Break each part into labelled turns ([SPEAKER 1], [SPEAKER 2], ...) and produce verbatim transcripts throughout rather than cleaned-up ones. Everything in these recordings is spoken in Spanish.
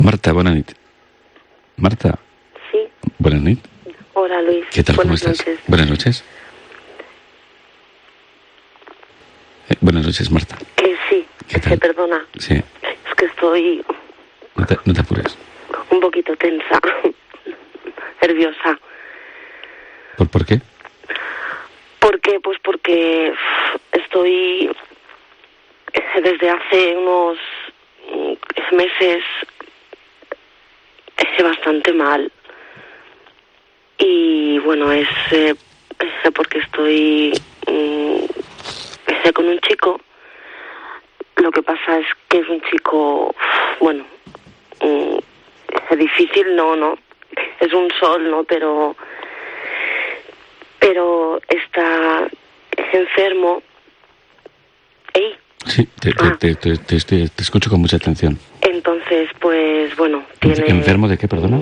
[SPEAKER 1] Marta, bona nit. Marta.
[SPEAKER 2] Sí.
[SPEAKER 1] Buenas nit.
[SPEAKER 2] Hola, Luis.
[SPEAKER 1] ¿Qué tal?
[SPEAKER 2] Buenas
[SPEAKER 1] ¿Cómo estás?
[SPEAKER 2] Noches.
[SPEAKER 1] Buenas noches. Eh, buenas noches, Marta.
[SPEAKER 2] Que sí,
[SPEAKER 1] ¿Qué
[SPEAKER 2] que
[SPEAKER 1] tal?
[SPEAKER 2] se perdona.
[SPEAKER 1] Sí.
[SPEAKER 2] Es que estoy
[SPEAKER 1] No te, no te apures.
[SPEAKER 2] un poquito tensa, nerviosa.
[SPEAKER 1] ¿Por, ¿Por qué?
[SPEAKER 2] ¿Por qué? Pues porque estoy desde hace unos meses bastante mal. Y bueno, es eh, porque estoy eh, con un chico. Lo que pasa es que es un chico, bueno, eh, difícil, no, no. Es un sol, ¿no? Pero, pero está enfermo. ¿Ey?
[SPEAKER 1] Sí, te, te,
[SPEAKER 2] Ah.
[SPEAKER 1] te, te, te, te- te escucho con mucha atención.
[SPEAKER 2] Entonces, pues, bueno, tiene...
[SPEAKER 1] ¿Enfermo de qué, perdona?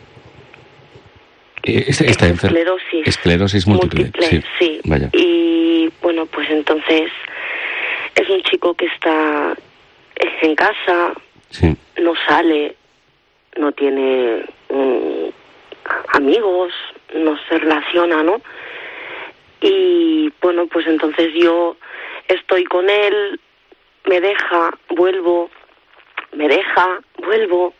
[SPEAKER 1] Eh, Está, está enfermo.
[SPEAKER 2] Esclerosis.
[SPEAKER 1] Esclerosis múltiple.
[SPEAKER 2] sí.
[SPEAKER 1] sí. Vaya.
[SPEAKER 2] Y, bueno, pues entonces es un chico que está en casa,
[SPEAKER 1] Sí.
[SPEAKER 2] no sale, no tiene mm, amigos, no se relaciona, ¿no? Y, bueno, pues entonces yo estoy con él, me deja, vuelvo, me deja, vuelvo.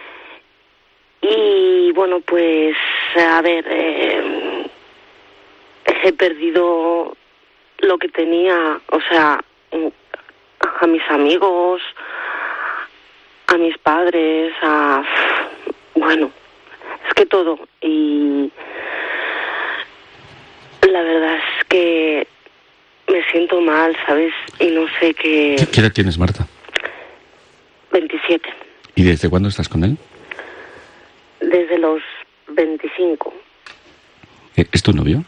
[SPEAKER 2] Y, bueno, pues, a ver, eh, he perdido lo que tenía, o sea, a mis amigos, a mis padres, a... bueno, es que todo. Y la verdad es que me siento mal, ¿sabes? Y no sé qué...
[SPEAKER 1] ¿Qué, qué edad tienes, Marta?
[SPEAKER 2] veintisiete.
[SPEAKER 1] ¿Y desde cuándo estás con él?
[SPEAKER 2] Desde los veinticinco.
[SPEAKER 1] Eh, ¿Es tu novio?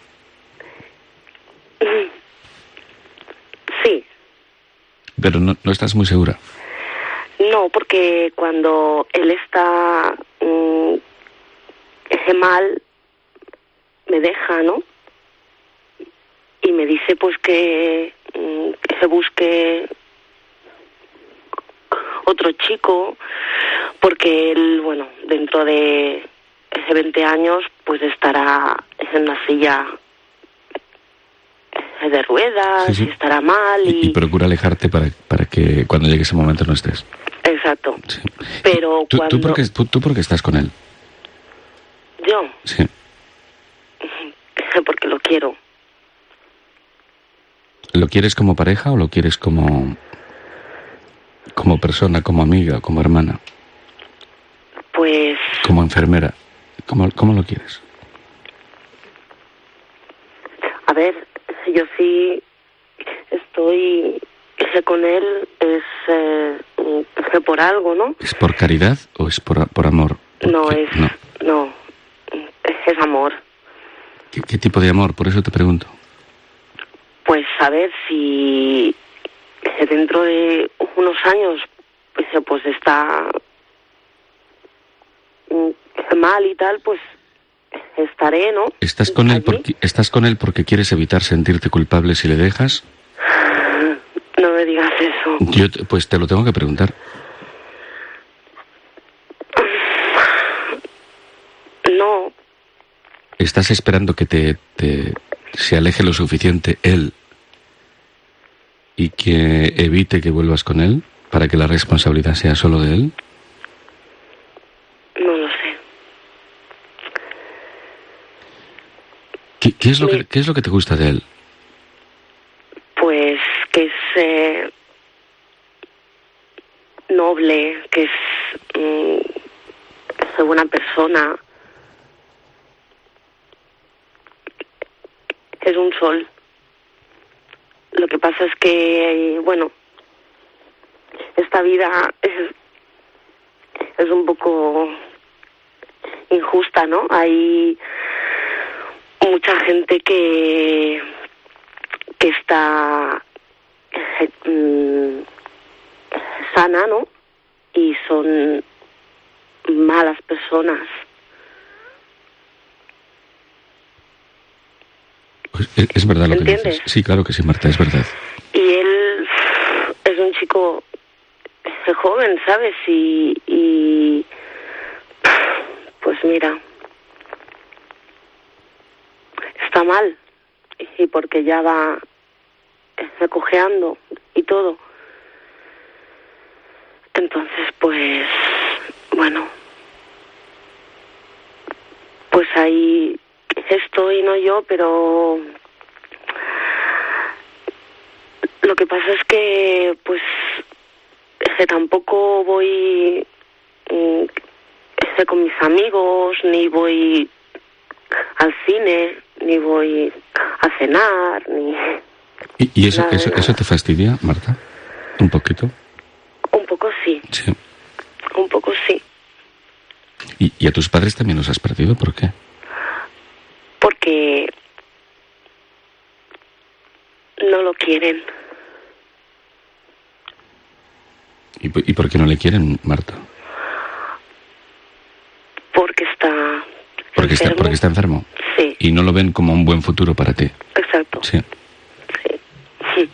[SPEAKER 2] Sí.
[SPEAKER 1] Pero no, no estás muy segura.
[SPEAKER 2] No, porque cuando él está mm, mal, me deja, ¿no? Y me dice, pues, que, mm, que se busque otro chico, porque él, bueno, dentro de ese veinte años, pues estará en una silla de ruedas,
[SPEAKER 1] Sí, sí.
[SPEAKER 2] y estará mal
[SPEAKER 1] Y,
[SPEAKER 2] y...
[SPEAKER 1] y procura alejarte para, para que cuando llegue ese momento no estés.
[SPEAKER 2] Exacto.
[SPEAKER 1] Sí.
[SPEAKER 2] Pero
[SPEAKER 1] ¿Tú,
[SPEAKER 2] cuando...
[SPEAKER 1] tú, por qué, tú, ¿Tú por qué estás con él?
[SPEAKER 2] Yo,
[SPEAKER 1] Sí.
[SPEAKER 2] porque lo quiero.
[SPEAKER 1] ¿Lo quieres como pareja o lo quieres como, como persona, como amiga, como hermana,
[SPEAKER 2] Pues,
[SPEAKER 1] como enfermera? ¿Cómo, cómo lo quieres?
[SPEAKER 2] a ver, yo sí estoy con él, es eh, que por algo, ¿no?
[SPEAKER 1] ¿Es por caridad o es por, por amor? ¿Por
[SPEAKER 2] No
[SPEAKER 1] qué?
[SPEAKER 2] es,
[SPEAKER 1] No.
[SPEAKER 2] no, es amor.
[SPEAKER 1] ¿Qué, qué tipo de amor? Por eso te pregunto.
[SPEAKER 2] Pues a ver si dentro de unos años pues, pues está mal y tal, pues estaré, ¿no?
[SPEAKER 1] ¿Estás con él
[SPEAKER 2] Allí.
[SPEAKER 1] porque, ¿Estás con él porque quieres evitar sentirte culpable si le dejas?
[SPEAKER 2] No me digas eso.
[SPEAKER 1] Yo te- pues te lo tengo que preguntar.
[SPEAKER 2] No,
[SPEAKER 1] ¿Estás esperando que te, te se aleje lo suficiente él y que evite que vuelvas con él para que la responsabilidad sea solo de él?
[SPEAKER 2] no lo sé.
[SPEAKER 1] ¿Qué, qué es lo
[SPEAKER 2] Mi-
[SPEAKER 1] que, ¿Qué es lo que te gusta de él?
[SPEAKER 2] Pues que es eh, noble, que es, mm, es buena persona, es un sol. Lo que pasa es que, bueno, esta vida es, es un poco injusta, ¿no? Hay mucha gente que que está eh, mm, sana, ¿no? Y son malas personas.
[SPEAKER 1] Pues es, es verdad lo que
[SPEAKER 2] ¿Entiendes?
[SPEAKER 1] dices. Sí, claro que sí, Marta, es verdad.
[SPEAKER 2] Y él es un chico joven, ¿sabes? Y, y mira, está mal, y porque ya va cojeando y todo. Entonces, pues, bueno, pues ahí estoy, no yo, pero lo que pasa es que, pues, que tampoco voy eh, con mis amigos, ni voy al cine, ni voy a cenar, ni...
[SPEAKER 1] ¿Y, y eso, eso, eso te fastidia, Marta? ¿Un poquito?
[SPEAKER 2] Un poco sí.
[SPEAKER 1] Sí.
[SPEAKER 2] Un poco sí.
[SPEAKER 1] ¿Y, y a tus padres también los has perdido? ¿Por qué?
[SPEAKER 2] Porque no lo quieren.
[SPEAKER 1] ¿Y, ¿Y por qué no le quieren, Marta?
[SPEAKER 2] Porque está
[SPEAKER 1] porque
[SPEAKER 2] enfermo.
[SPEAKER 1] Está, porque está enfermo.
[SPEAKER 2] Sí.
[SPEAKER 1] Y no lo ven como un buen futuro para ti.
[SPEAKER 2] Exacto.
[SPEAKER 1] Sí.
[SPEAKER 2] Sí. Sí.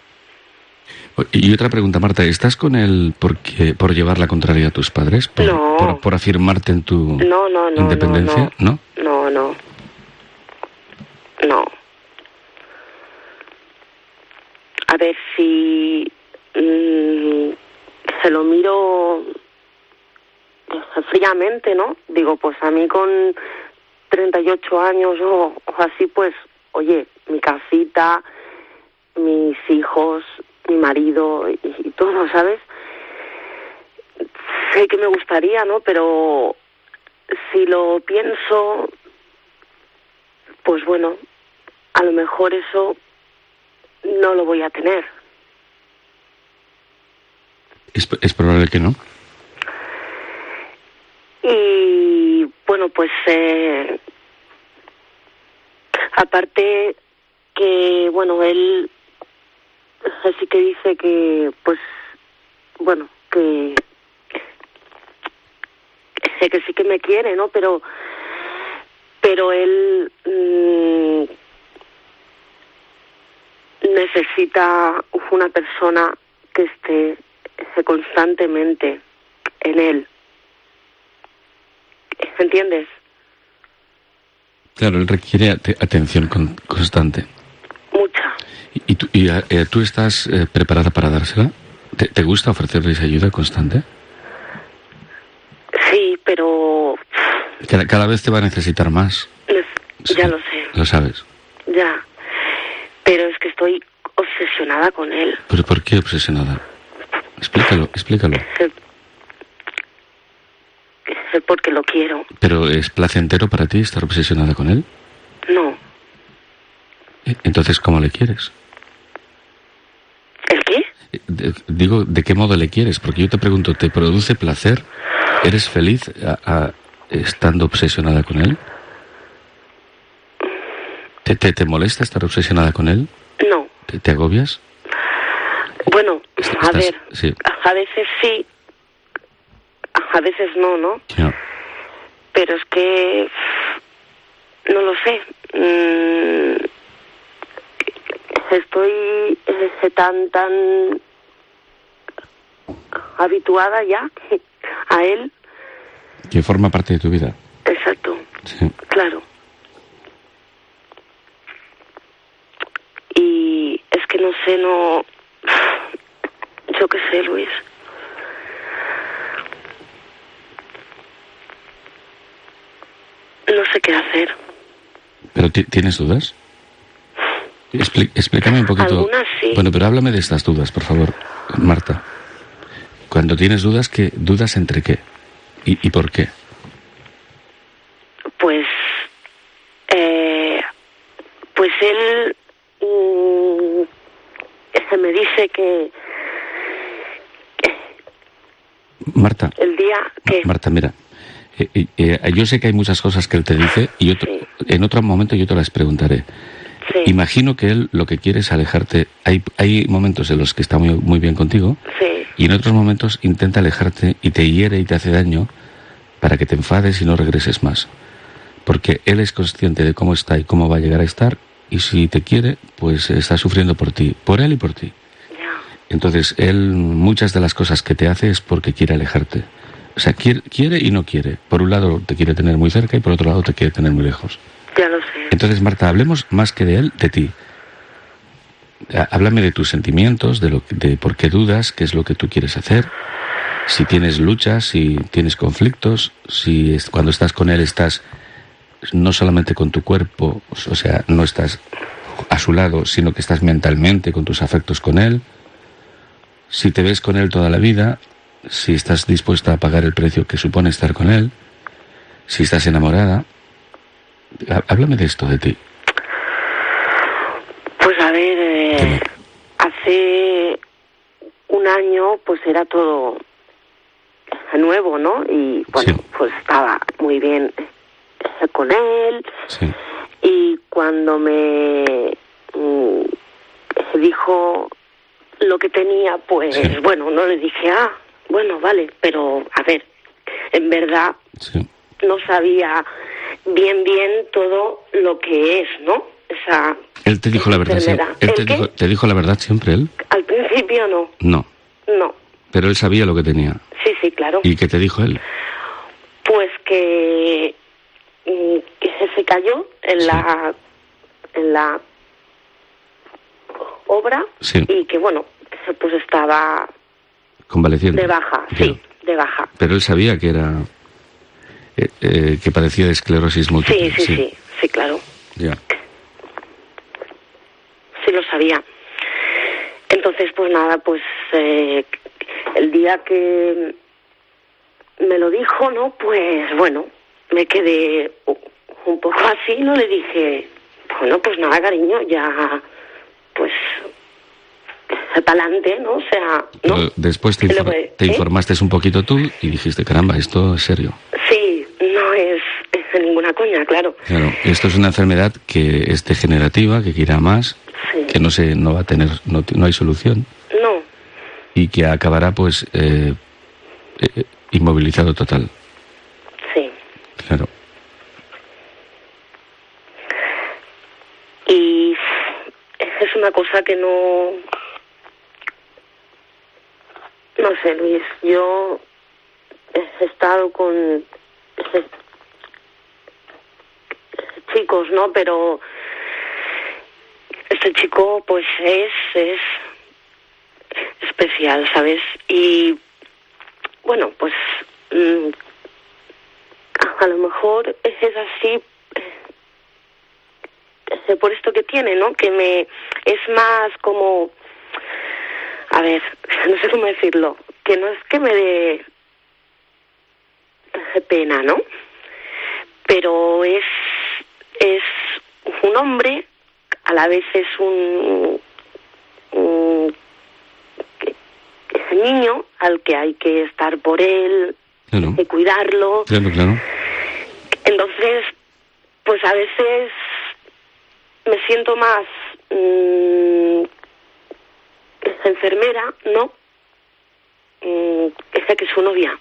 [SPEAKER 1] Y otra pregunta, Marta, ¿estás con él porque, por llevar la contraria a tus padres? ¿Por,
[SPEAKER 2] no.
[SPEAKER 1] por, por afirmarte en tu
[SPEAKER 2] no, no, no,
[SPEAKER 1] independencia?
[SPEAKER 2] No,
[SPEAKER 1] no.
[SPEAKER 2] No, no. No. A ver, si mmm, se lo miro fríamente, ¿no? Digo, pues a mí con treinta y ocho años o, o así, pues, oye, mi casita, mis hijos, mi marido y, y todo, ¿sabes? Sé que me gustaría, ¿no? Pero si lo pienso, pues bueno, a lo mejor eso no lo voy a tener.
[SPEAKER 1] Es, es probable que no.
[SPEAKER 2] Y bueno, pues eh, aparte que, bueno, él así que dice que, pues, bueno, que sé que sí que me quiere, ¿no? Pero, pero él mmm, necesita una persona que esté constantemente en él. ¿Entiendes?
[SPEAKER 1] Claro, él requiere at- atención con- constante.
[SPEAKER 2] Mucha.
[SPEAKER 1] ¿Y, y, tú, y eh, tú estás eh, preparada para dársela? ¿Te, ¿Te gusta ofrecerle esa ayuda constante?
[SPEAKER 2] Sí, pero...
[SPEAKER 1] Cada, cada vez te va a necesitar más.
[SPEAKER 2] Es,
[SPEAKER 1] Sí,
[SPEAKER 2] ya lo sé.
[SPEAKER 1] Lo sabes.
[SPEAKER 2] Ya. Pero es que estoy obsesionada con él.
[SPEAKER 1] ¿Pero por qué obsesionada? Explícalo, explícalo.
[SPEAKER 2] Es, es porque lo quiero.
[SPEAKER 1] ¿Pero es placentero para ti estar obsesionada con él?
[SPEAKER 2] No.
[SPEAKER 1] Entonces, ¿cómo le quieres?
[SPEAKER 2] ¿El qué?
[SPEAKER 1] De- digo, ¿de qué modo le quieres? Porque yo te pregunto, ¿te produce placer? ¿Eres feliz a- a- estando obsesionada con él? ¿Te, te, te molesta estar obsesionada con él?
[SPEAKER 2] No.
[SPEAKER 1] ¿Te, te agobias?
[SPEAKER 2] Bueno,
[SPEAKER 1] Estás-
[SPEAKER 2] a ver,
[SPEAKER 1] sí.
[SPEAKER 2] a veces sí, a veces no, ¿no?
[SPEAKER 1] No.
[SPEAKER 2] Pero es que no lo sé. Mm, estoy eh, tan tan habituada ya a él.
[SPEAKER 1] Que forma parte de tu vida.
[SPEAKER 2] Exacto.
[SPEAKER 1] Sí.
[SPEAKER 2] Claro. Y es que no sé, no... Yo qué sé, Luis. No sé qué hacer.
[SPEAKER 1] ¿Pero ti- tienes dudas? Expli- explícame un poquito.
[SPEAKER 2] Algunas sí.
[SPEAKER 1] Bueno, pero háblame de estas dudas, por favor, Marta. Cuando tienes dudas, ¿qué dudas entre qué? ¿Y, y por qué?
[SPEAKER 2] Pues... Eh, pues él... Mm, se me dice que...
[SPEAKER 1] Marta.
[SPEAKER 2] El día que...
[SPEAKER 1] Marta, mira. Eh, eh, eh, yo sé que hay muchas cosas que él te dice y yo te-
[SPEAKER 2] Sí.
[SPEAKER 1] en otro momento yo te las preguntaré.
[SPEAKER 2] Sí,
[SPEAKER 1] Imagino que él lo que quiere es alejarte. Hay, hay momentos en los que está muy, muy bien contigo
[SPEAKER 2] sí,
[SPEAKER 1] y en otros momentos intenta alejarte y te hiere y te hace daño para que te enfades y no regreses más. Porque él es consciente de cómo está y cómo va a llegar a estar y si te quiere, pues está sufriendo por ti, por él y por ti.
[SPEAKER 2] ya.
[SPEAKER 1] Entonces, él muchas de las cosas que te hace es porque quiere alejarte. O sea, quiere, quiere y no quiere. Por por un lado te quiere tener muy cerca y por otro lado te quiere tener muy lejos.
[SPEAKER 2] Ya lo sé.
[SPEAKER 1] Entonces, Marta, hablemos más que de él, de ti. Háblame de tus sentimientos, de, lo, de por qué dudas, qué es lo que tú quieres hacer, si tienes luchas, si tienes conflictos, si es, cuando estás con él estás no solamente con tu cuerpo, o sea, no estás a su lado, sino que estás mentalmente con tus afectos con él, si te ves con él toda la vida, si estás dispuesta a pagar el precio que supone estar con él, si estás enamorada. Háblame de esto, de ti.
[SPEAKER 2] Pues a ver, eh, hace un año pues era todo nuevo, ¿no? Y bueno, sí. Pues estaba muy bien con él.
[SPEAKER 1] Sí.
[SPEAKER 2] Y cuando me mm, dijo lo que tenía, pues sí. Bueno, no le dije, ah, bueno, vale, pero a ver, en verdad
[SPEAKER 1] sí.
[SPEAKER 2] No sabía bien, bien todo lo que es, ¿no? Esa
[SPEAKER 1] Él te dijo la verdad siempre. Él te dijo, te dijo la verdad siempre, él.
[SPEAKER 2] Al principio no.
[SPEAKER 1] No.
[SPEAKER 2] No.
[SPEAKER 1] Pero él sabía lo que tenía.
[SPEAKER 2] Sí, sí, claro.
[SPEAKER 1] ¿Y qué te dijo él?
[SPEAKER 2] Pues que, que se cayó en sí. la en la obra
[SPEAKER 1] sí.
[SPEAKER 2] Y que bueno, pues estaba
[SPEAKER 1] convaleciente.
[SPEAKER 2] De baja,
[SPEAKER 1] Pero,
[SPEAKER 2] sí, de baja.
[SPEAKER 1] Pero él sabía que era eh, eh, que padecía de esclerosis múltiple.
[SPEAKER 2] Sí, sí, sí, sí, sí, claro.
[SPEAKER 1] Ya.
[SPEAKER 2] Sí lo sabía. Entonces, pues nada, pues eh, el día que me lo dijo, ¿no? Pues bueno, me quedé un poco así, ¿no? Le dije, bueno, pues nada, cariño, ya, pues, para adelante, ¿no? O sea, ¿no?
[SPEAKER 1] Pero después te, infor
[SPEAKER 2] que,
[SPEAKER 1] te
[SPEAKER 2] ¿eh?
[SPEAKER 1] informaste un poquito tú y dijiste, caramba, esto es serio.
[SPEAKER 2] Sí, no es, es de ninguna coña, claro.
[SPEAKER 1] Claro, esto es una enfermedad que es degenerativa, que quiera más, sí. Que no se, no va a tener, no, no hay solución.
[SPEAKER 2] No.
[SPEAKER 1] Y que acabará, pues, eh, eh, inmovilizado total.
[SPEAKER 2] Sí.
[SPEAKER 1] Claro.
[SPEAKER 2] Y es una cosa que no... No sé, Luis, yo he estado con chicos, ¿no? Pero este chico, pues, es, es especial, ¿sabes? Y, bueno, pues, mmm, a lo mejor es así eh, por esto que tiene, ¿no? Que me... es más como... A ver, no sé cómo decirlo, que no es que me dé pena, ¿no? Pero es es un hombre, a la vez es un, un niño al que hay que estar por él,
[SPEAKER 1] claro.
[SPEAKER 2] Hay que cuidarlo.
[SPEAKER 1] Claro, claro.
[SPEAKER 2] Entonces, pues a veces me siento más... Mmm, enfermera, ¿no? Mm, esa que es su novia.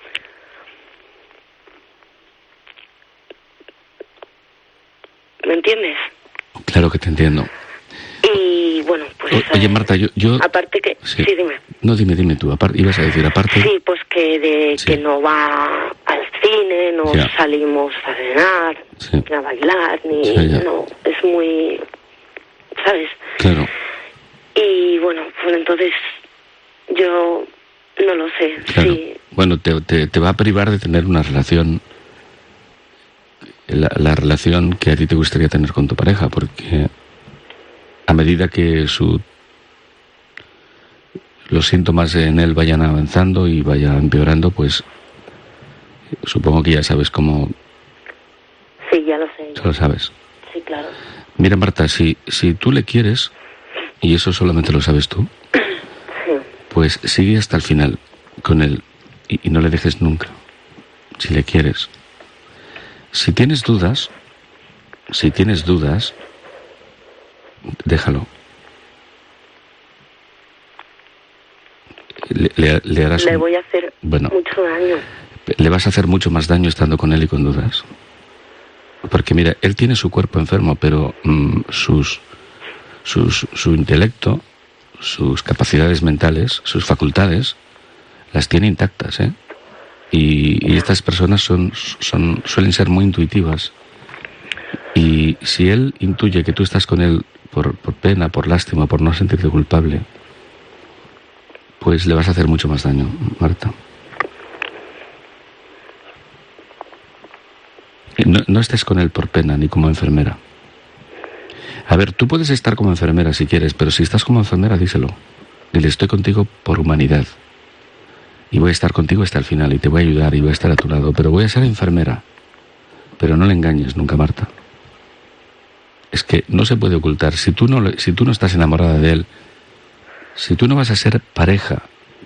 [SPEAKER 2] ¿Me entiendes?
[SPEAKER 1] Claro que te entiendo.
[SPEAKER 2] Y bueno, pues...
[SPEAKER 1] O, oye, Marta, yo, yo...
[SPEAKER 2] Aparte que...
[SPEAKER 1] Sí.
[SPEAKER 2] sí, dime.
[SPEAKER 1] No, dime, dime tú. Aparte, ibas a decir, aparte...
[SPEAKER 2] Sí, pues que de sí. Que no va al cine, no
[SPEAKER 1] ya.
[SPEAKER 2] Salimos a cenar,
[SPEAKER 1] sí.
[SPEAKER 2] Ni a bailar, ni...
[SPEAKER 1] Sí,
[SPEAKER 2] no, es muy... ¿Sabes?
[SPEAKER 1] Claro.
[SPEAKER 2] Y bueno, pues entonces yo no lo sé.
[SPEAKER 1] Claro.
[SPEAKER 2] Sí.
[SPEAKER 1] Bueno, te, te, te va a privar de tener una relación, la, la relación que a ti te gustaría tener con tu pareja, porque a medida que su los síntomas en él vayan avanzando y vayan empeorando, pues supongo que ya sabes cómo...
[SPEAKER 2] Sí, ya lo sé.
[SPEAKER 1] Ya lo sabes.
[SPEAKER 2] Sí, claro.
[SPEAKER 1] Mira, Marta, si, si tú le quieres... y eso solamente lo sabes tú,
[SPEAKER 2] sí.
[SPEAKER 1] Pues sigue hasta el final con él y, y no le dejes nunca, si le quieres. Si tienes dudas, si tienes dudas, déjalo. Le, le, le harás
[SPEAKER 2] le
[SPEAKER 1] un,
[SPEAKER 2] voy a hacer
[SPEAKER 1] bueno,
[SPEAKER 2] mucho daño.
[SPEAKER 1] Le vas a hacer mucho más daño estando con él y con dudas. Porque mira, él tiene su cuerpo enfermo, pero mmm, sus... Sus, su intelecto, sus capacidades mentales, sus facultades, las tiene intactas, ¿eh? Y, y estas personas son, son, suelen ser muy intuitivas. Y si él intuye que tú estás con él por, por pena, por lástima, por no sentirte culpable, pues le vas a hacer mucho más daño, Marta. No, no estés con él por pena ni como enfermera. A ver, tú puedes estar como enfermera si quieres, pero si estás como enfermera, díselo. Dile, estoy contigo por humanidad. Y voy a estar contigo hasta el final, y te voy a ayudar, y voy a estar a tu lado. Pero voy a ser enfermera. Pero no le engañes nunca, Marta. Es que no se puede ocultar. Si tú no, si tú no estás enamorada de él, si tú no vas a ser pareja,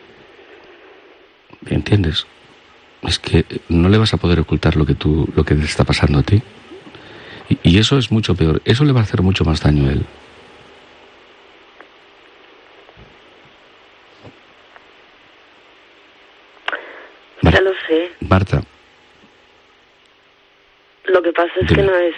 [SPEAKER 1] ¿me entiendes? Es que no le vas a poder ocultar lo que tú, lo que te está pasando a ti. Y, y eso es mucho peor. Eso le va a hacer mucho más daño a él.
[SPEAKER 2] Mar- ya lo sé.
[SPEAKER 1] Marta.
[SPEAKER 2] Lo que pasa es Dime. que no es,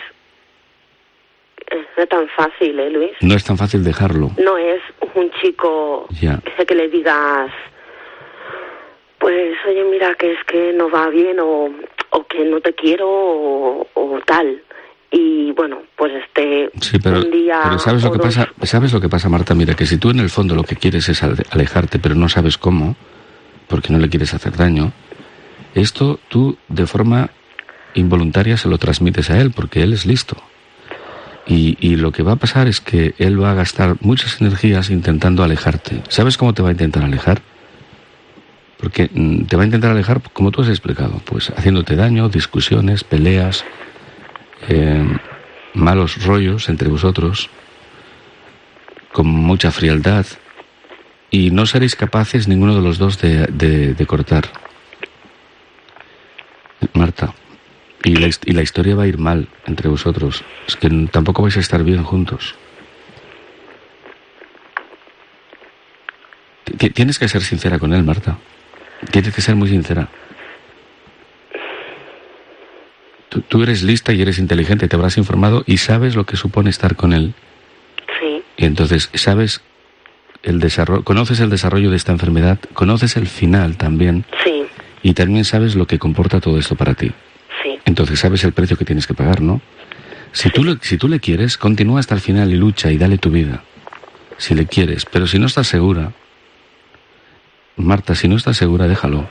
[SPEAKER 2] no es tan fácil, ¿eh, Luis?
[SPEAKER 1] No es tan fácil dejarlo.
[SPEAKER 2] No es un chico
[SPEAKER 1] ya.
[SPEAKER 2] que le digas, pues, oye, mira, que es que no va bien o, o que no te quiero o, o tal. Y bueno, pues este
[SPEAKER 1] sí, pero,
[SPEAKER 2] un día
[SPEAKER 1] pero ¿sabes lo que dos... pasa? ¿Sabes lo que pasa, Marta? Mira, que si tú en el fondo lo que quieres es alejarte, pero no sabes cómo, porque no le quieres hacer daño, esto tú de forma involuntaria se lo transmites a él, porque él es listo. Y, y lo que va a pasar es que él va a gastar muchas energías intentando alejarte. ¿Sabes cómo te va a intentar alejar? Porque te va a intentar alejar, como tú has explicado, pues haciéndote daño, discusiones, peleas, eh, malos rollos entre vosotros, con mucha frialdad, y no seréis capaces ninguno de los dos de, de, de cortar. Marta, y la, y la historia va a ir mal entre vosotros. Es que tampoco vais a estar bien juntos. T- tienes que ser sincera con él, Marta. Tienes que ser muy sincera. Tú, tú eres lista y eres inteligente, te habrás informado y sabes lo que supone estar con él.
[SPEAKER 2] Sí.
[SPEAKER 1] Y entonces sabes el desarrollo, conoces el desarrollo de esta enfermedad, conoces el final también.
[SPEAKER 2] Sí.
[SPEAKER 1] Y también sabes lo que comporta todo esto para ti.
[SPEAKER 2] Sí.
[SPEAKER 1] Entonces sabes el precio que tienes que pagar, ¿no? Si, sí. tú, le, si tú le quieres, continúa hasta el final y lucha y dale tu vida. Si le quieres, pero si no estás segura, Marta, si no estás segura, déjalo.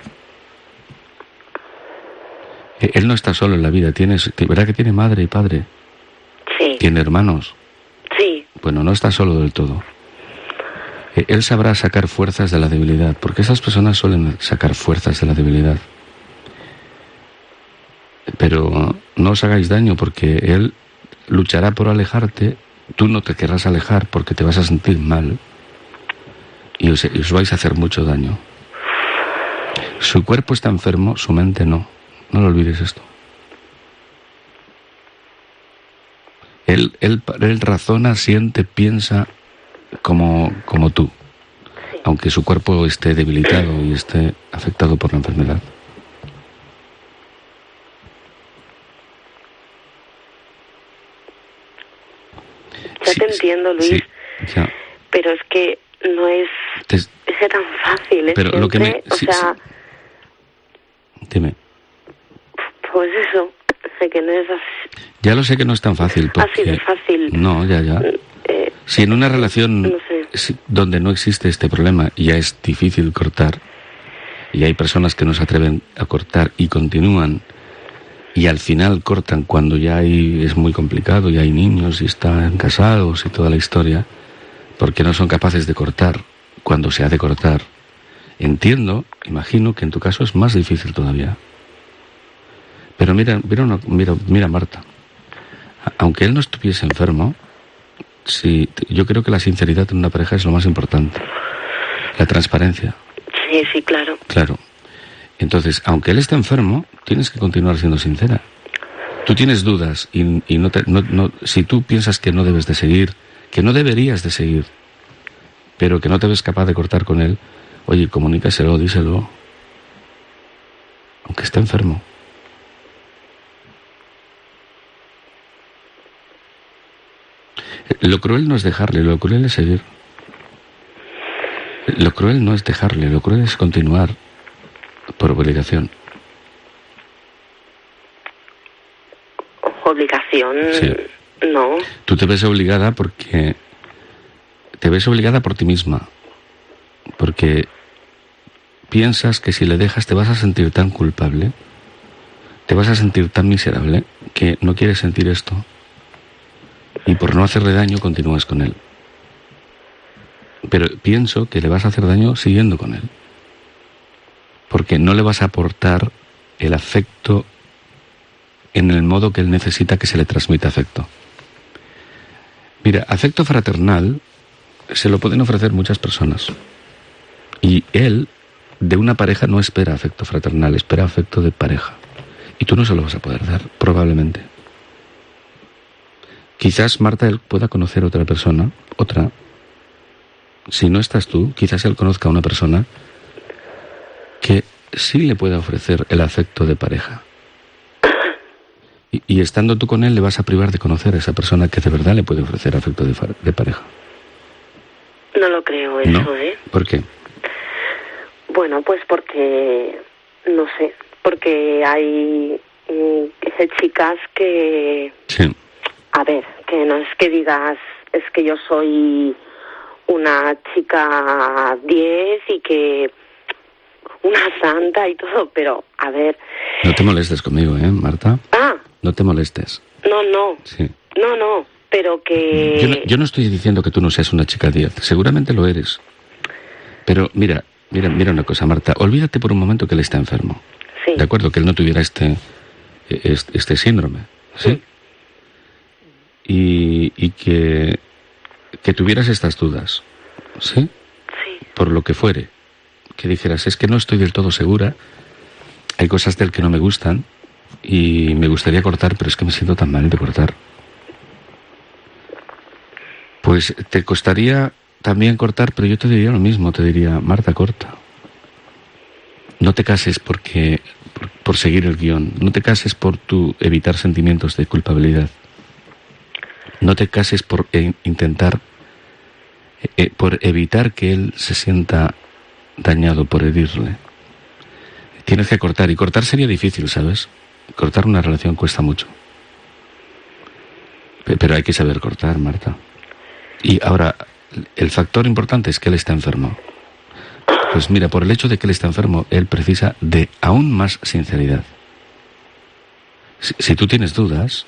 [SPEAKER 1] Él no está solo en la vida, tienes, ¿verdad que tiene madre y padre?
[SPEAKER 2] Sí.
[SPEAKER 1] ¿Tiene hermanos?
[SPEAKER 2] Sí.
[SPEAKER 1] Bueno, no está solo del todo. Él sabrá sacar fuerzas de la debilidad, porque esas personas suelen sacar fuerzas de la debilidad. Pero no os hagáis daño, porque él luchará por alejarte, tú no te querrás alejar porque te vas a sentir mal y os, y os vais a hacer mucho daño. Su cuerpo está enfermo, su mente no. No lo olvides esto. Él, él, él razona, siente, piensa como, como tú,
[SPEAKER 2] sí.
[SPEAKER 1] Aunque su cuerpo esté debilitado y esté afectado por la enfermedad.
[SPEAKER 2] Ya sí, te entiendo, Luis,
[SPEAKER 1] sí, ya.
[SPEAKER 2] Pero es que no es,
[SPEAKER 1] te...
[SPEAKER 2] es tan fácil.
[SPEAKER 1] Pero
[SPEAKER 2] siempre,
[SPEAKER 1] lo que me...
[SPEAKER 2] o
[SPEAKER 1] sí,
[SPEAKER 2] sea,
[SPEAKER 1] sí. Dime.
[SPEAKER 2] Pues eso, sé que no es así.
[SPEAKER 1] Ya lo sé que no es tan fácil. Porque...
[SPEAKER 2] Así de fácil.
[SPEAKER 1] No, ya, ya.
[SPEAKER 2] Eh,
[SPEAKER 1] si en una relación
[SPEAKER 2] no sé.
[SPEAKER 1] donde no existe este problema ya es difícil cortar, y hay personas que no se atreven a cortar y continúan, y al final cortan cuando ya hay, es muy complicado, y hay niños y están casados y toda la historia, porque no son capaces de cortar cuando se ha de cortar. Entiendo, imagino que en tu caso es más difícil todavía. Pero mira, mira, mira, mira Marta, aunque él no estuviese enfermo, sí, yo creo que la sinceridad en una pareja es lo más importante. La transparencia.
[SPEAKER 2] Sí, sí, claro.
[SPEAKER 1] Claro. Entonces, aunque él esté enfermo, tienes que continuar siendo sincera. Tú tienes dudas y, y no te, no, no, si tú piensas que no debes de seguir, que no deberías de seguir, pero que no te ves capaz de cortar con él, oye, comunícaselo, díselo. Aunque esté enfermo. Lo cruel no es dejarle, lo cruel es seguir. Lo cruel no es dejarle, lo cruel es continuar por obligación.
[SPEAKER 2] Obligación,
[SPEAKER 1] Sí.
[SPEAKER 2] no.
[SPEAKER 1] Tú te ves obligada porque te ves obligada por ti misma, porque piensas que si le dejas te vas a sentir tan culpable, te vas a sentir tan miserable que no quieres sentir esto y por no hacerle daño continúas con él. Pero pienso que le vas a hacer daño siguiendo con él, porque no le vas a aportar el afecto en el modo que él necesita que se le transmita afecto. Mira, afecto fraternal se lo pueden ofrecer muchas personas. Y él, de una pareja, no espera afecto fraternal, espera afecto de pareja. Y tú no se lo vas a poder dar, probablemente. Quizás, Marta, él pueda conocer a otra persona, otra. Si no estás tú, quizás él conozca a una persona que sí le pueda ofrecer el afecto de pareja. Y, y estando tú con él, le vas a privar de conocer a esa persona que de verdad le puede ofrecer afecto de, de pareja.
[SPEAKER 2] No lo creo eso,
[SPEAKER 1] ¿No?
[SPEAKER 2] ¿eh?
[SPEAKER 1] ¿Por qué?
[SPEAKER 2] Bueno, pues porque, no sé, porque hay mm, chicas que,
[SPEAKER 1] Sí.
[SPEAKER 2] a ver, que no es que digas, es que yo soy una chica diez y que una santa y todo, pero, a ver...
[SPEAKER 1] No te molestes conmigo, ¿eh, Marta?
[SPEAKER 2] Ah,
[SPEAKER 1] No te molestes.
[SPEAKER 2] no, no,
[SPEAKER 1] Sí.
[SPEAKER 2] no, no, pero que...
[SPEAKER 1] Yo no, yo no estoy diciendo que tú no seas una chica diez, seguramente lo eres. Pero mira, mira, mira una cosa, Marta, olvídate por un momento que él está enfermo.
[SPEAKER 2] Sí.
[SPEAKER 1] De acuerdo, que él no tuviera este, este, este síndrome, ¿sí?
[SPEAKER 2] Sí.
[SPEAKER 1] Y, y que, que tuvieras estas dudas, ¿sí?
[SPEAKER 2] Sí.
[SPEAKER 1] Por lo que fuere. Que dijeras, es que no estoy del todo segura, hay cosas del que no me gustan y me gustaría cortar, pero es que me siento tan mal de cortar. Pues te costaría también cortar, pero yo te diría lo mismo, te diría, Marta, corta. No te cases porque por, por seguir el guión, no te cases por tu evitar sentimientos de culpabilidad. No te cases por eh, intentar, eh, por evitar que él se sienta dañado, por herirle. Tienes que cortar, y cortar sería difícil, ¿sabes? Cortar una relación cuesta mucho. Pero hay que saber cortar, Marta. Y ahora, el factor importante es que él está enfermo. Pues mira, por el hecho de que él está enfermo, él precisa de aún más sinceridad. Si, si tú tienes dudas,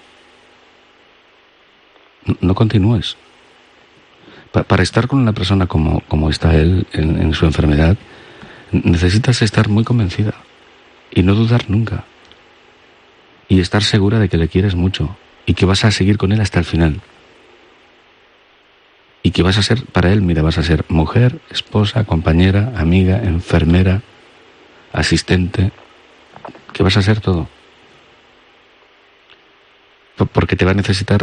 [SPEAKER 1] no, no continúes. Pa, para estar con una persona como, como está él en, en su enfermedad, necesitas estar muy convencida y no dudar nunca. Y estar segura de que le quieres mucho y que vas a seguir con él hasta el final. Y que vas a ser, para él, mira, vas a ser mujer, esposa, compañera, amiga, enfermera, asistente, que vas a ser todo. Porque te va a necesitar,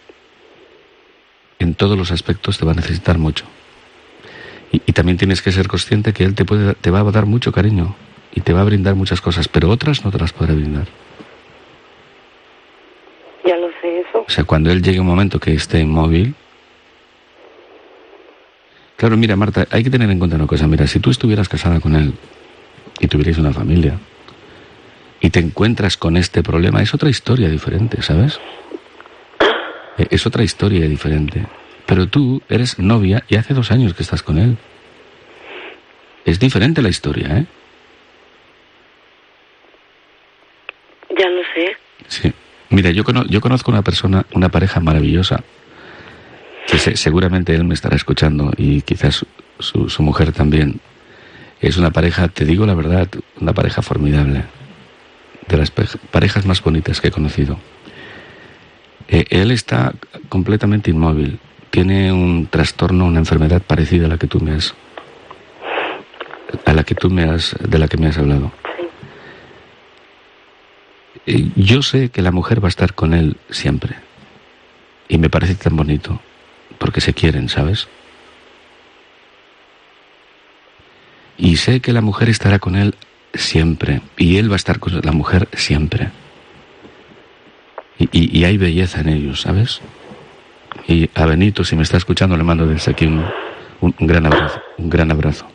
[SPEAKER 1] en todos los aspectos, te va a necesitar mucho. Y, y también tienes que ser consciente que él te, puede, te va a dar mucho cariño y te va a brindar muchas cosas, pero otras no te las podrá brindar.
[SPEAKER 2] Ya lo sé eso.
[SPEAKER 1] O sea, cuando él llegue un momento que esté inmóvil... Claro, mira, Marta, hay que tener en cuenta una cosa. Mira, si tú estuvieras casada con él y tuvierais una familia y te encuentras con este problema, es otra historia diferente, ¿sabes? Es otra historia diferente. Pero tú eres novia y hace dos años que estás con él. Es diferente la historia, ¿eh?
[SPEAKER 2] Ya lo sé.
[SPEAKER 1] Sí. Mira, yo, cono- yo conozco una persona, una pareja maravillosa, que se- seguramente él me estará escuchando y quizás su, su mujer también. Es una pareja, te digo la verdad, una pareja formidable. De las pe- parejas más bonitas que he conocido. Eh, él está completamente inmóvil. Tiene un trastorno, una enfermedad parecida a la que tú me has, a la que tú me has, de la que me has hablado. Eh, Yo sé que la mujer va a estar con él siempre. Y me parece tan bonito. Porque se quieren, ¿sabes? Y sé que la mujer estará con él siempre. Y él va a estar con la mujer siempre. Y, y, y hay belleza en ellos, ¿sabes? Y a Benito, si me está escuchando, le mando desde aquí un, un, un gran abrazo. Un gran abrazo.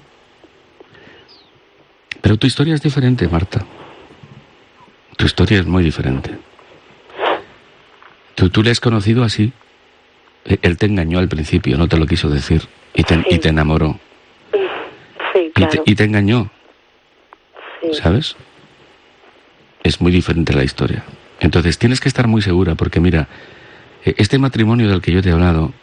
[SPEAKER 1] Pero tu historia es diferente, Marta. Tu historia es muy diferente. Tú, tú le has conocido así. Él te engañó al principio, no te lo quiso decir. Y te,
[SPEAKER 2] Sí.
[SPEAKER 1] y te enamoró.
[SPEAKER 2] Sí, claro.
[SPEAKER 1] Y te, y te engañó.
[SPEAKER 2] Sí.
[SPEAKER 1] ¿Sabes? Es muy diferente la historia. Entonces tienes que estar muy segura, porque mira, este matrimonio del que yo te he hablado,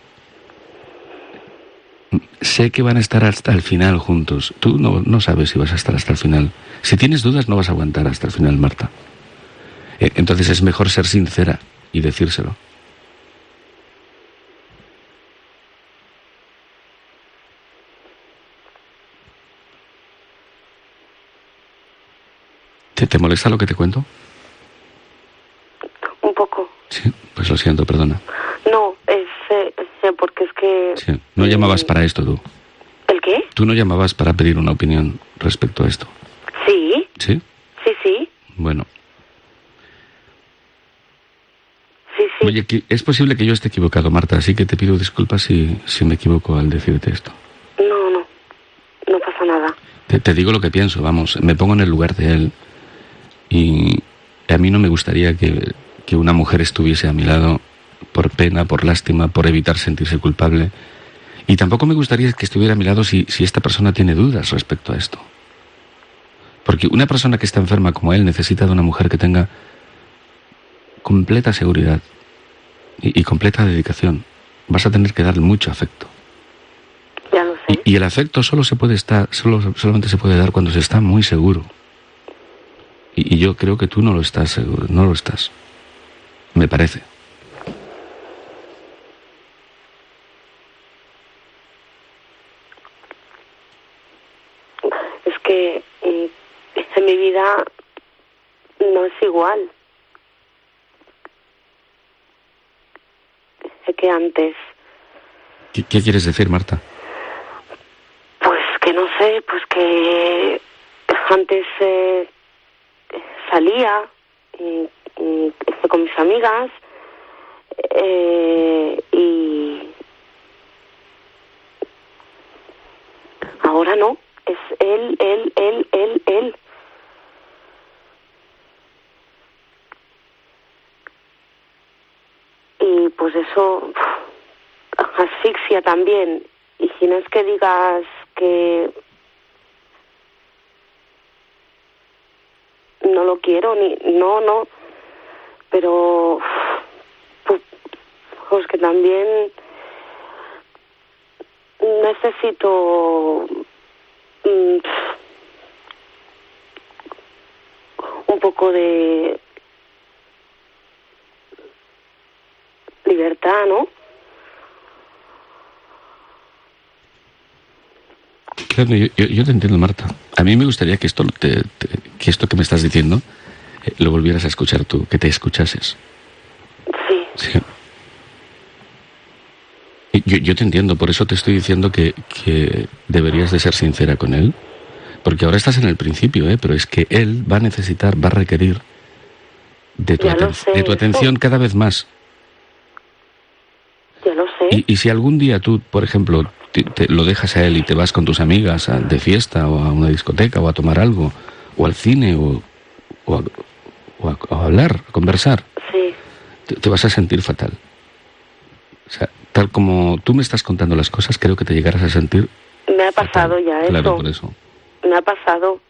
[SPEAKER 1] sé que van a estar hasta el final juntos. Tú no, no sabes si vas a estar hasta el final. Si tienes dudas, no vas a aguantar hasta el final, Marta. Entonces es mejor ser sincera y decírselo. ¿Te, te molesta lo que te cuento?
[SPEAKER 2] Un poco.
[SPEAKER 1] Sí, pues lo siento, perdona.
[SPEAKER 2] No, es eh, eh, porque es que...
[SPEAKER 1] Sí, no llamabas para esto tú.
[SPEAKER 2] ¿El qué?
[SPEAKER 1] Tú no llamabas para pedir una opinión respecto a esto.
[SPEAKER 2] Sí.
[SPEAKER 1] ¿Sí?
[SPEAKER 2] Sí, sí.
[SPEAKER 1] Bueno.
[SPEAKER 2] Sí, sí.
[SPEAKER 1] Oye, que es posible que yo esté equivocado, Marta, así que te pido disculpas si, si me equivoco al decirte esto.
[SPEAKER 2] No, no. No pasa nada.
[SPEAKER 1] Te, te digo lo que pienso, vamos, me pongo en el lugar de él. Y a mí no me gustaría que, que una mujer estuviese a mi lado por pena, por lástima, por evitar sentirse culpable. Y tampoco me gustaría que estuviera a mi lado si, si esta persona tiene dudas respecto a esto. Porque una persona que está enferma como él necesita de una mujer que tenga completa seguridad y, y completa dedicación. Vas a tener que darle mucho afecto.
[SPEAKER 2] Ya lo sé.
[SPEAKER 1] Y, y el afecto solo se puede estar, solo, solamente se puede dar cuando se está muy seguro. Y, y yo creo que tú no lo estás seguro, no lo estás. Me parece.
[SPEAKER 2] Es que mm, en mi vida no es igual que antes.
[SPEAKER 1] ¿Qué, qué quieres decir, Marta?
[SPEAKER 2] Pues que no sé, pues que antes eh, salía mm, mm, con mis amigas eh, y ahora no, es él, él, él, él, él. Y pues eso asfixia también. Y si no es que digas que no lo quiero, ni no, no, pero pues, pues que también necesito mm, un poco de libertad, ¿no?
[SPEAKER 1] Claro, yo, yo, yo te entiendo, Marta. A mí me gustaría que esto, te, te, que esto que me estás diciendo eh, lo volvieras a escuchar tú, que te escuchases.
[SPEAKER 2] Sí.
[SPEAKER 1] Sí. Y Yo, yo te entiendo, por eso te estoy diciendo que, que deberías de ser sincera con él. Porque ahora estás en el principio, ¿eh? Pero es que él va a necesitar, va a requerir de tu,
[SPEAKER 2] Ya lo
[SPEAKER 1] aten-
[SPEAKER 2] sé,
[SPEAKER 1] de tu atención
[SPEAKER 2] eso.
[SPEAKER 1] cada vez más.
[SPEAKER 2] Ya lo sé.
[SPEAKER 1] Y, y si algún día tú, por ejemplo, te, te lo dejas a él y te vas con tus amigas a- de fiesta o a una discoteca o a tomar algo, o al cine o, o, a, o a- a hablar, a conversar,
[SPEAKER 2] Sí.
[SPEAKER 1] te, te vas a sentir fatal. O sea, tal como tú me estás contando las cosas, creo que te llegarás a sentir
[SPEAKER 2] Me ha
[SPEAKER 1] fatal.
[SPEAKER 2] pasado ya
[SPEAKER 1] Claro,
[SPEAKER 2] eso.
[SPEAKER 1] por eso.
[SPEAKER 2] Me ha pasado.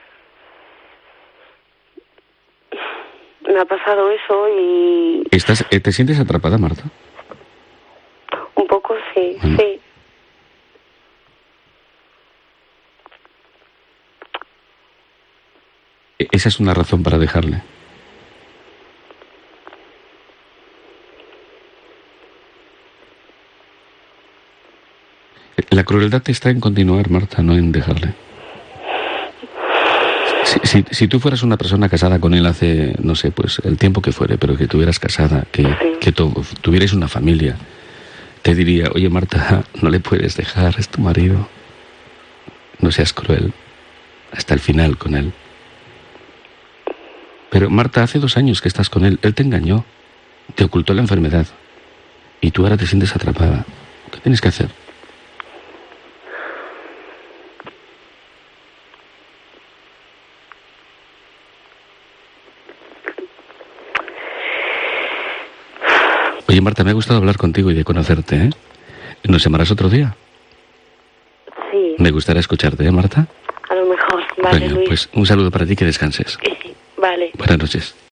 [SPEAKER 2] Me ha pasado eso y
[SPEAKER 1] ¿Estás, eh, ¿Te sientes atrapada, Marta?
[SPEAKER 2] un poco sí,
[SPEAKER 1] Bueno.
[SPEAKER 2] sí.
[SPEAKER 1] E- Esa es una razón para dejarle. La crueldad está en continuar, Marta, no en dejarle. Si, si, si tú fueras una persona casada con él hace, no sé, pues el tiempo que fuere, pero que tuvieras casada, que,
[SPEAKER 2] Sí.
[SPEAKER 1] que tu- tuvierais una familia, te diría, oye Marta, no le puedes dejar, es tu marido. No seas cruel. Hasta el final con él. Pero Marta, hace dos años que estás con él, él te engañó, te ocultó la enfermedad y tú ahora te sientes atrapada. ¿Qué tienes que hacer? Oye, Marta, me ha gustado hablar contigo y de conocerte, ¿eh? ¿Nos llamarás otro día?
[SPEAKER 2] Sí.
[SPEAKER 1] Me gustaría escucharte, ¿eh, Marta?
[SPEAKER 2] A lo mejor. Vale,
[SPEAKER 1] Venga,
[SPEAKER 2] Luis.
[SPEAKER 1] pues un saludo para ti, que descanses.
[SPEAKER 2] Vale.
[SPEAKER 1] Buenas noches.